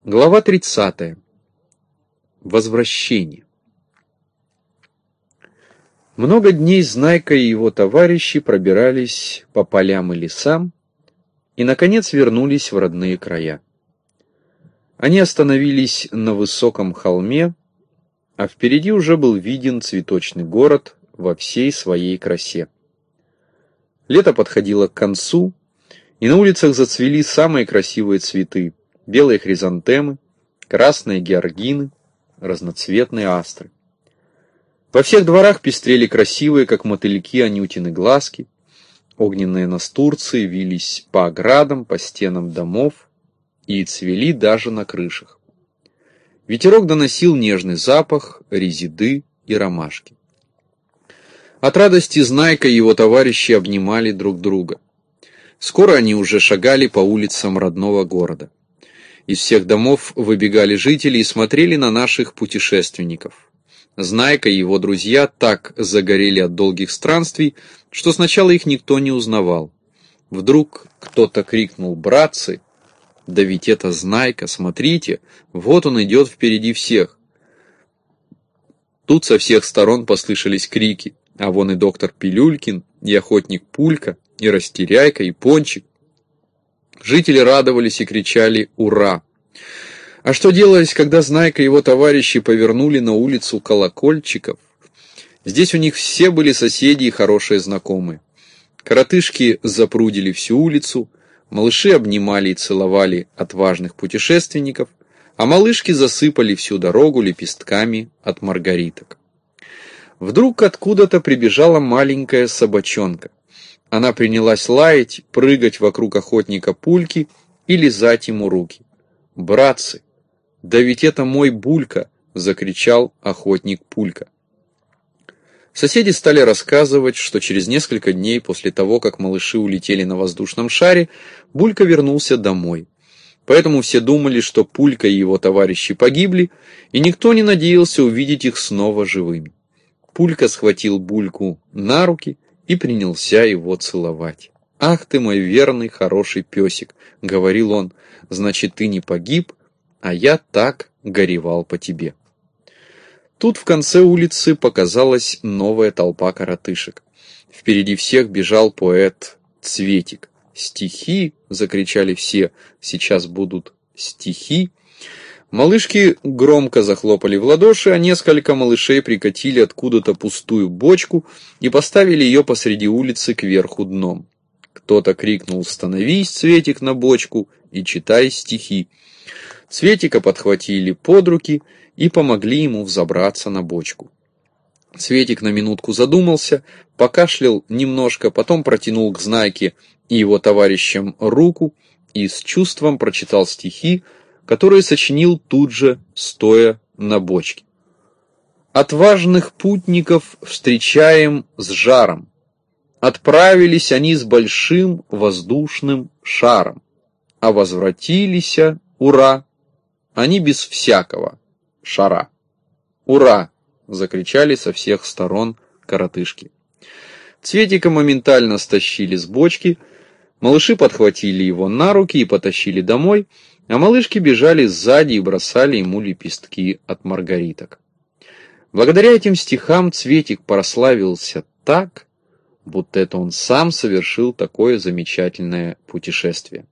Глава 30. Возвращение. Много дней Знайка и его товарищи пробирались по полям и лесам и, наконец, вернулись в родные края. Они остановились на высоком холме, а впереди уже был виден цветочный город во всей своей красе. Лето подходило к концу, и на улицах зацвели самые красивые цветы: белые хризантемы, красные георгины, разноцветные астры. Во всех дворах пестрели красивые, как мотыльки, анютины глазки, огненные настурции вились по оградам, по стенам домов и цвели даже на крышах. Ветерок доносил нежный запах резиды и ромашки. От радости Знайка и его товарищи обнимали друг друга. Скоро они уже шагали по улицам родного города. Из всех домов выбегали жители и смотрели на наших путешественников. Знайка и его друзья так загорели от долгих странствий, что сначала их никто не узнавал. Вдруг кто-то крикнул: «Братцы, да ведь это Знайка, смотрите, вот он идет впереди всех!» Тут со всех сторон послышались крики: «А вон и доктор Пилюлькин, и охотник Пулька, и Растеряйка, и Пончик!» Жители радовались и кричали «Ура!». А что делалось, когда Знайка и его товарищи повернули на улицу Колокольчиков? Здесь у них все были соседи и хорошие знакомые. Коротышки запрудили всю улицу, малыши обнимали и целовали отважных путешественников, а малышки засыпали всю дорогу лепестками от маргариток. Вдруг откуда-то прибежала маленькая собачонка. Она принялась лаять, прыгать вокруг охотника Пульки и лизать ему руки. «Братцы, да ведь это мой Булька!» — закричал охотник Пулька. Соседи стали рассказывать, что через несколько дней после того, как малыши улетели на воздушном шаре, Булька вернулся домой. Поэтому все думали, что Пулька и его товарищи погибли, и никто не надеялся увидеть их снова живыми. Пулька схватил Бульку на руки и принялся его целовать. «Ах ты мой верный, хороший песик», — говорил он, — «значит, ты не погиб, а я так горевал по тебе». Тут в конце улицы показалась новая толпа коротышек. Впереди всех бежал поэт Цветик. «Стихи!» — закричали все. «Сейчас будут стихи!» Малышки громко захлопали в ладоши, а несколько малышей прикатили откуда-то пустую бочку и поставили ее посреди улицы кверху дном. Кто-то крикнул: «Становись, Цветик, на бочку и читай стихи». Цветика подхватили под руки и помогли ему взобраться на бочку. Цветик на минутку задумался, покашлял немножко, потом протянул к Знайке и его товарищам руку и с чувством прочитал стихи, которые сочинил тут же, стоя на бочке. «Отважных путников встречаем с жаром. Отправились они с большим воздушным шаром, а возвратились, ура, они без всякого шара». «Ура!» — закричали со всех сторон коротышки. Цветика моментально стащили с бочки, малыши подхватили его на руки и потащили домой, а малышки бежали сзади и бросали ему лепестки от маргариток. Благодаря этим стихам Цветик прославился так, будто это он сам совершил такое замечательное путешествие.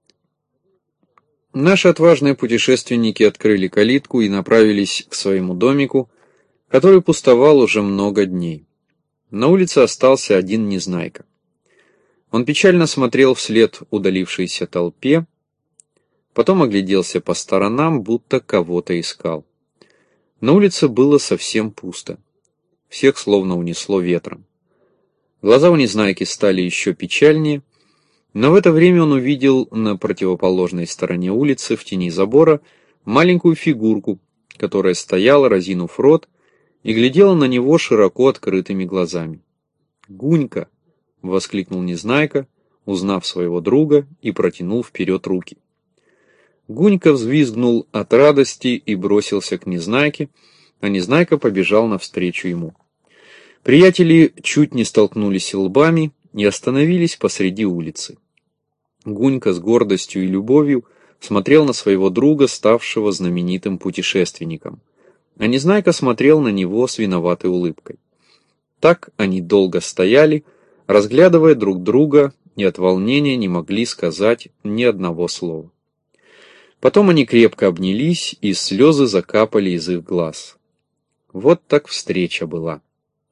Наши отважные путешественники открыли калитку и направились к своему домику, который пустовал уже много дней. На улице остался один Незнайка. Он печально смотрел вслед удалившейся толпе, потом огляделся по сторонам, будто кого-то искал. На улице было совсем пусто. Всех словно унесло ветром. Глаза у Незнайки стали еще печальнее, но в это время он увидел на противоположной стороне улицы, в тени забора, маленькую фигурку, которая стояла, разинув рот, и глядела на него широко открытыми глазами. «Гунька!» — воскликнул Незнайка, узнав своего друга, и протянул вперед руки. Гунька взвизгнул от радости и бросился к Незнайке, а Незнайка побежал навстречу ему. Приятели чуть не столкнулись лбами и остановились посреди улицы. Гунька с гордостью и любовью смотрел на своего друга, ставшего знаменитым путешественником. А Незнайка смотрел на него с виноватой улыбкой. Так они долго стояли, разглядывая друг друга, и от волнения не могли сказать ни одного слова. Потом они крепко обнялись, и слезы закапали из их глаз. Вот так встреча была.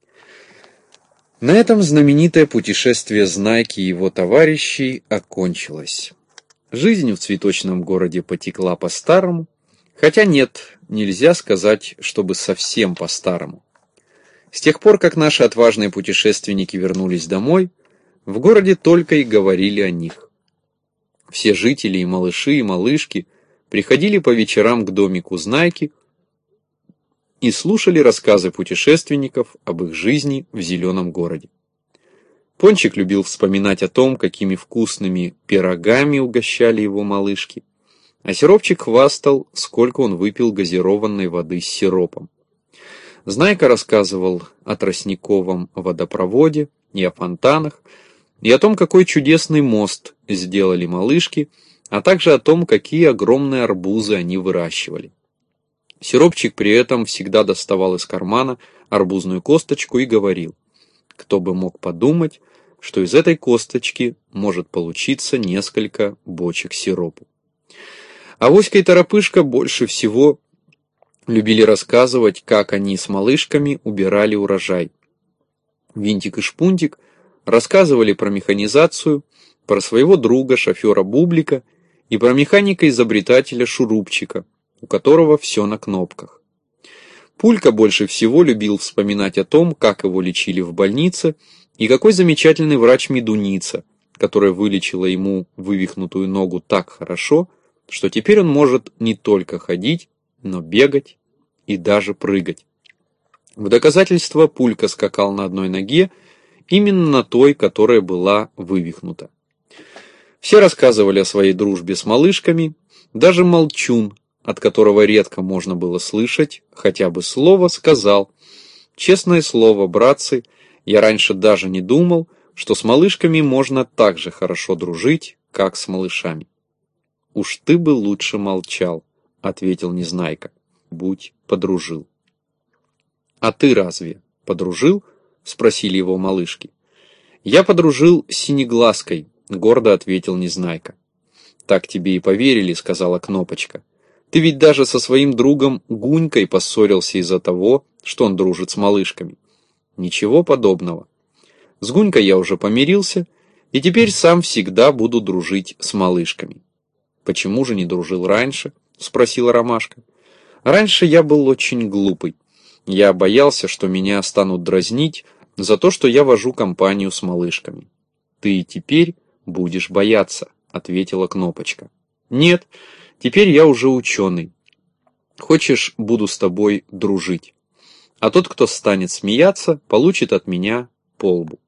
На этом знаменитое путешествие Знайки и его товарищей окончилось. Жизнь в цветочном городе потекла по-старому, хотя нет, нельзя сказать, чтобы совсем по-старому. С тех пор, как наши отважные путешественники вернулись домой, в городе только и говорили о них. Все жители, и малыши, и малышки, приходили по вечерам к домику Знайки и слушали рассказы путешественников об их жизни в зеленом городе. Пончик любил вспоминать о том, какими вкусными пирогами угощали его малышки, а Сиропчик хвастал, сколько он выпил газированной воды с сиропом. Знайка рассказывал о тростниковом водопроводе и о фонтанах, и о том, какой чудесный мост сделали малышки, а также о том, какие огромные арбузы они выращивали. Сиропчик при этом всегда доставал из кармана арбузную косточку и говорил: кто бы мог подумать, что из этой косточки может получиться несколько бочек сиропу. А Авоська и Торопышка больше всего любили рассказывать, как они с малышками убирали урожай. Винтик и Шпунтик рассказывали про механизацию, про своего друга, шофера Бублика, и про механика-изобретателя Шурупчика, у которого все на кнопках. Пулька больше всего любил вспоминать о том, как его лечили в больнице, и какой замечательный врач Медуница, которая вылечила ему вывихнутую ногу так хорошо, что теперь он может не только ходить, но бегать и даже прыгать. В доказательство Пулька скакал на одной ноге, именно на той, которая была вывихнута. Все рассказывали о своей дружбе с малышками, даже Молчун, от которого редко можно было слышать хотя бы слово, сказал: «Честное слово, братцы, я раньше даже не думал, что с малышками можно так же хорошо дружить, как с малышами». «Уж ты бы лучше молчал», — ответил Незнайка, — «будь подружил». «А ты разве подружил?» — спросили его малышки. «Я подружил с Синеглазкой», — гордо ответил Незнайка. «Так тебе и поверили», — сказала Кнопочка. «Ты ведь даже со своим другом Гунькой поссорился из-за того, что он дружит с малышками». «Ничего подобного. С Гунькой я уже помирился, и теперь сам всегда буду дружить с малышками». «Почему же не дружил раньше?» — спросила Ромашка. «Раньше я был очень глупый. Я боялся, что меня станут дразнить за то, что я вожу компанию с малышками». «Ты и теперь будешь бояться», — ответила Кнопочка. «Нет, теперь я уже ученый. Хочешь, буду с тобой дружить. А тот, кто станет смеяться, получит от меня по лбу».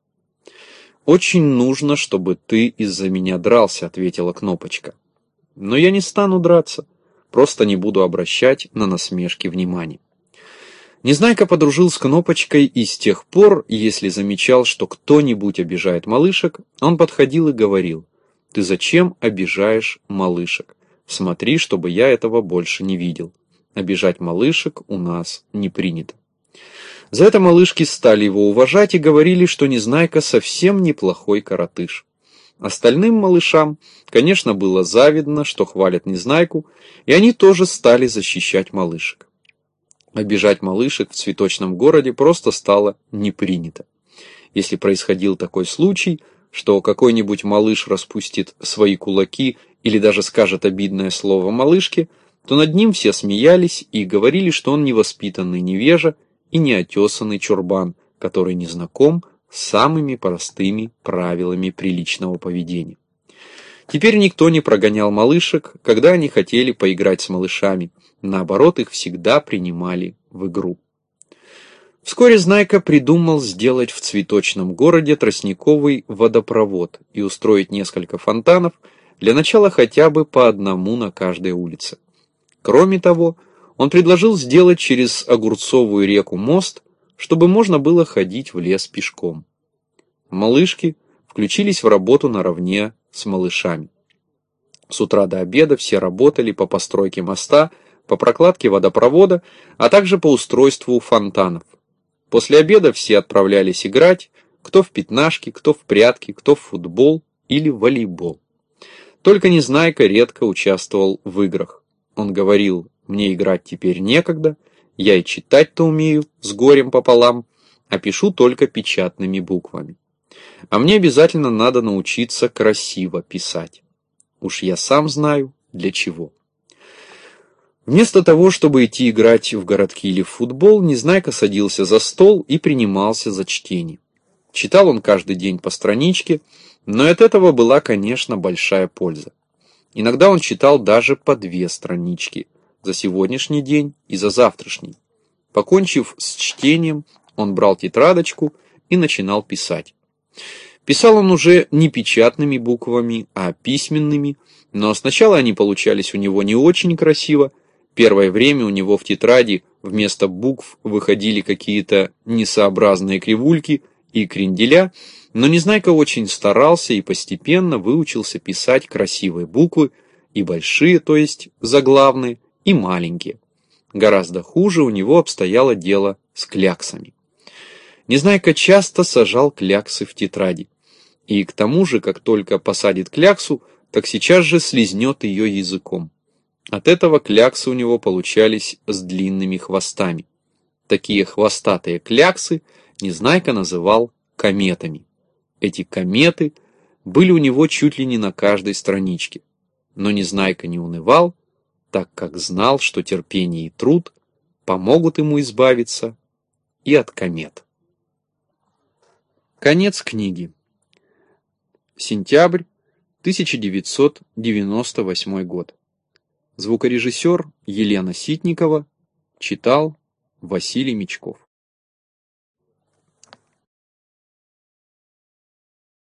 «Очень нужно, чтобы ты из-за меня дрался», — ответила Кнопочка. «Но я не стану драться, просто не буду обращать на насмешки внимания». Незнайка подружил с Кнопочкой, и с тех пор, если замечал, что кто-нибудь обижает малышек, он подходил и говорил: «Ты зачем обижаешь малышек? Смотри, чтобы я этого больше не видел. Обижать малышек у нас не принято». За это малышки стали его уважать и говорили, что Незнайка совсем неплохой коротыш. Остальным малышам, конечно, было завидно, что хвалят Незнайку, и они тоже стали защищать малышек. Обижать малышек в цветочном городе просто стало не принято. Если происходил такой случай, что какой-нибудь малыш распустит свои кулаки или даже скажет обидное слово малышке, то над ним все смеялись и говорили, что он невоспитанный невежа и неотесанный чурбан, который не знаком с самыми простыми правилами приличного поведения. Теперь никто не прогонял малышек, когда они хотели поиграть с малышами, наоборот, их всегда принимали в игру. Вскоре Знайка придумал сделать в цветочном городе тростниковый водопровод и устроить несколько фонтанов, для начала хотя бы по одному на каждой улице. Кроме того, он предложил сделать через Огурцовую реку мост, чтобы можно было ходить в лес пешком. Малышки включились в работу наравне с малышами. С утра до обеда все работали по постройке моста, по прокладке водопровода, а также по устройству фонтанов. После обеда все отправлялись играть, кто в пятнашки, кто в прятки, кто в футбол или в волейбол. Только Незнайка редко участвовал в играх. Он говорил: «Мне играть теперь некогда, я и читать-то умею с горем пополам, а пишу только печатными буквами. А мне обязательно надо научиться красиво писать. Уж я сам знаю, для чего». Вместо того, чтобы идти играть в городки или в футбол, Незнайка садился за стол и принимался за чтение. Читал он каждый день по страничке, но от этого была, конечно, большая польза. Иногда он читал даже по 2 странички, за сегодняшний день и за завтрашний. Покончив с чтением, он брал тетрадочку и начинал писать. Писал он уже не печатными буквами, а письменными, но сначала они получались у него не очень красиво. Первое время у него в тетради вместо букв выходили какие-то несообразные кривульки и кренделя, но Незнайка очень старался и постепенно выучился писать красивые буквы, и большие, то есть заглавные, и маленькие. Гораздо хуже у него обстояло дело с кляксами. Незнайка часто сажал кляксы в тетради, и к тому же, как только посадит кляксу, так сейчас же слизнет ее языком. От этого кляксы у него получались с длинными хвостами. Такие хвостатые кляксы Незнайка называл кометами. Эти кометы были у него чуть ли не на каждой страничке. Но Незнайка не унывал, так как знал, что терпение и труд помогут ему избавиться и от комет. Конец книги. Сентябрь 1998 год. Звукорежиссер Елена Ситникова. Читал Василий Мечков.